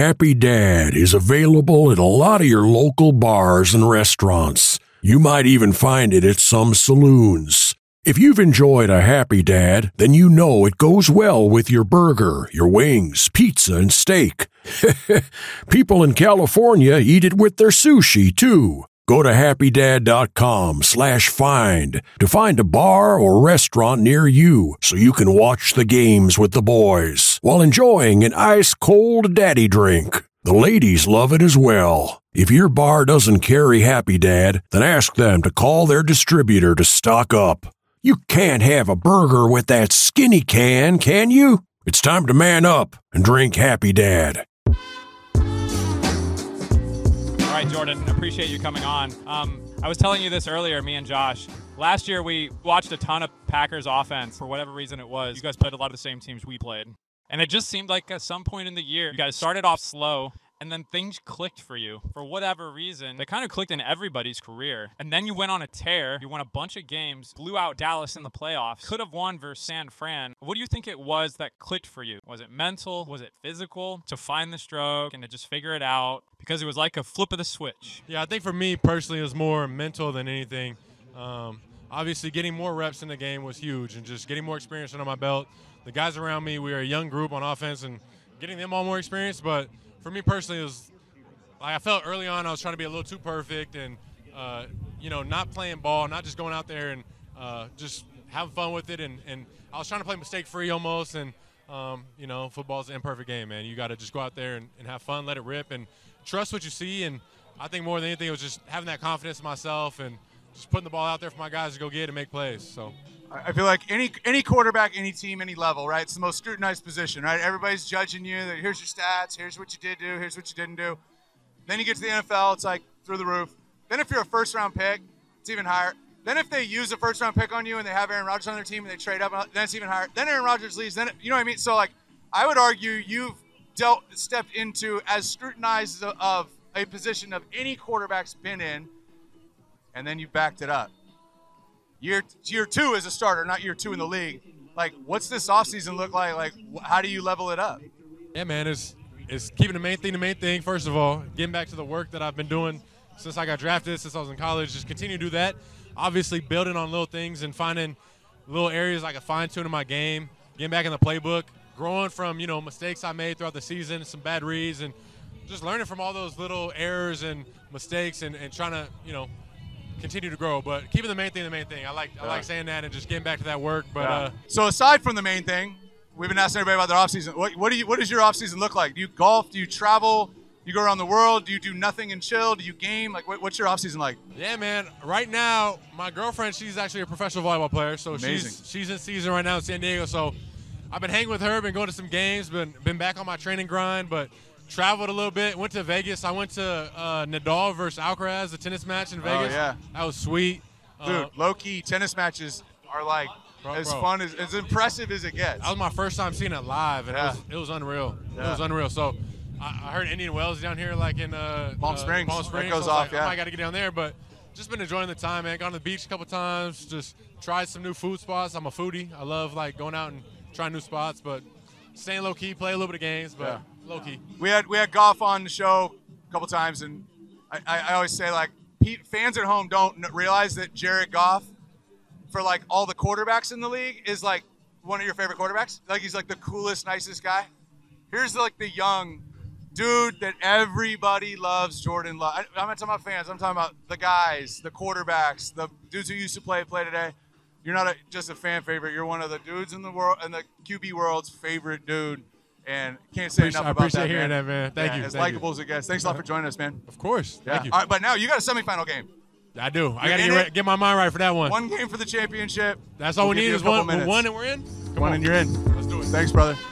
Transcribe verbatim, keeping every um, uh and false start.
Happy Dad is available at a lot of your local bars and restaurants. You might even find it at some saloons. If you've enjoyed a Happy Dad, then you know it goes well with your burger, your wings, pizza, and steak. People in California eat it with their sushi, too. Go to happydad.com slash find to find a bar or restaurant near you so you can watch the games with the boys while enjoying an ice-cold daddy drink. The ladies love it as well. If your bar doesn't carry Happy Dad, then ask them to call their distributor to stock up. You can't have a burger with that skinny can, can you? It's time to man up and drink Happy Dad. All right, Jordan, appreciate you coming on. Um, I was telling you this earlier, me and Josh. Last year, we watched a ton of Packers offense. For whatever reason it was, you guys played a lot of the same teams we played. And it just seemed like at some point in the year, you guys started off slow, and then things clicked for you. For whatever reason, they kind of clicked in everybody's career. And then you went on a tear. You won a bunch of games, blew out Dallas in the playoffs, could have won versus San Fran. What do you think it was that clicked for you? Was it mental? Was it physical? To find the stroke and to just figure it out? Because it was like a flip of the switch. Yeah, I think for me personally, it was more mental than anything. Um, obviously, getting more reps in the game was huge, and just getting more experience under my belt. The guys around me, we were a young group on offense, and getting them all more experience. But for me personally, it was like I felt early on I was trying to be a little too perfect, and uh, you know, not playing ball, not just going out there and uh, just having fun with it. And, and I was trying to play mistake-free almost. And um, you know, football's an imperfect game, man. You got to just go out there and, and have fun, let it rip, and trust what you see. And I think more than anything, it was just having that confidence in myself and just putting the ball out there for my guys to go get and make plays. So. I feel like any any quarterback, any team, any level, right? It's the most scrutinized position, right? Everybody's judging you. That here's your stats. Here's what you did do. Here's what you didn't do. Then you get to the N F L, it's like through the roof. Then if you're a first-round pick, it's even higher. Then if they use a first-round pick on you and they have Aaron Rodgers on their team and they trade up, then it's even higher. Then Aaron Rodgers leaves. Then you know what I mean? So like, I would argue you've dealt stepped into as scrutinized of a position of any quarterback's been in, and then you backed it up. Year year two as a starter, not year two in the league. Like, what's this offseason look like? Like, how do you level it up? Yeah, man, it's it's keeping the main thing the main thing. First of all, getting back to the work that I've been doing since I got drafted, since I was in college. Just continue to do that. Obviously, building on little things and finding little areas I can fine-tune in my game. Getting back in the playbook, growing from you know mistakes I made throughout the season, some bad reads, and just learning from all those little errors and mistakes, and, and trying to you know. continue to grow, but keeping the main thing the main thing. I like I like saying that and just getting back to that work. But yeah. uh, so aside from the main thing, we've been asking everybody about their offseason. What what do you what does your offseason look like? Do you golf? Do you travel? Do you go around the world? Do you do nothing and chill? Do you game? Like what, what's your offseason like? Yeah, man. Right now, my girlfriend, she's actually a professional volleyball player, so Amazing. she's she's in season right now in San Diego. So I've been hanging with her, been going to some games, been been back on my training grind, but. Traveled a little bit, went to Vegas. I went to uh, Nadal versus Alcaraz, the tennis match in Vegas. Oh, yeah. That was sweet. Dude, uh, low-key tennis matches are like bro, as bro. fun, as, as impressive as it gets. That was my first time seeing it live, and Yeah. it, was, it was unreal. Yeah. It was unreal. So I, I heard Indian Wells down here, like in uh, Palm uh, Springs. Palm That Springs. goes so I was off, like, yeah. I might got to get down there, but just been enjoying the time, man. Gone to the beach a couple times, just tried some new food spots. I'm a foodie. I love like going out and trying new spots, but staying low key, play a little bit of games, but Yeah. low key. We had we had golf on the show a couple times, and I, I, I always say like Pete, fans at home don't n- realize that Jared Goff, for like all the quarterbacks in the league, is like one of your favorite quarterbacks. Like he's like the coolest, nicest guy. Here's like the young dude that everybody loves, Jordan Love. I, I'm not talking about fans. I'm talking about the guys, the quarterbacks, the dudes who used to play play today. You're not a, just a fan favorite. You're one of the dudes in the world, and the Q B world's favorite dude. And can't say Appreciate- enough I about appreciate that, hearing man. that, man. Thank Yeah, you, As thank you. likable as it gets. Thanks a lot for joining us, man. Of course. Yeah. Thank you. All right, but now you got a semifinal game. I do. I You're got to in get, it? re- get my mind right for that one. One game for the championship. That's all We'll we give need you a is couple one, minutes. one and we're in. Come One on. and you're in. Let's do it. Thanks, brother.